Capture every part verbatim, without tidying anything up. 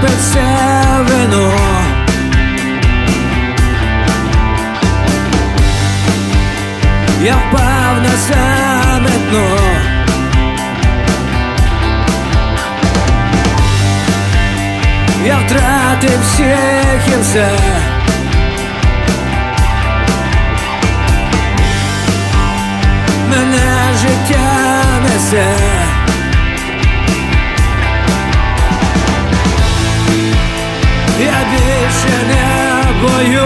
випить все вино. Я впав на саме дно. Я втратив всіх і все. Мене життя несе. Я більше не боюсь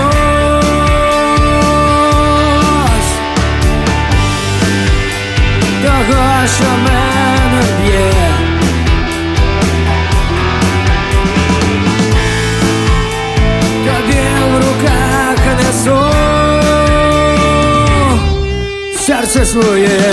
того, що мене б'є. Тобі в руках несу серце своє.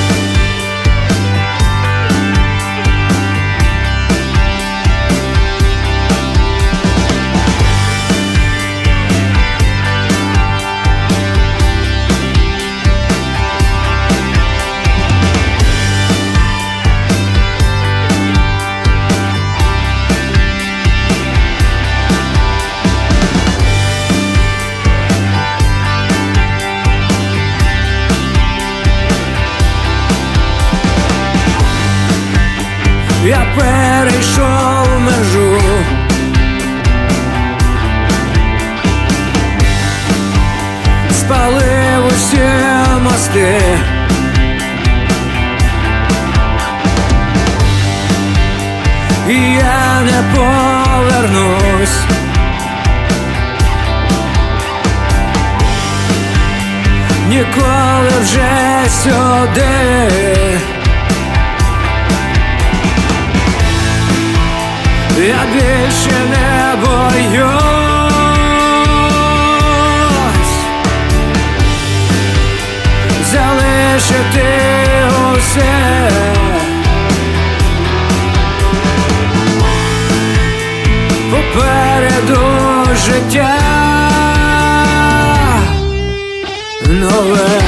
Я перейшов межу. Спалив усі мости. І я не повернусь. Ніколи вже сюди. Я більше не боюсь залишити усе. Попереду життя нове.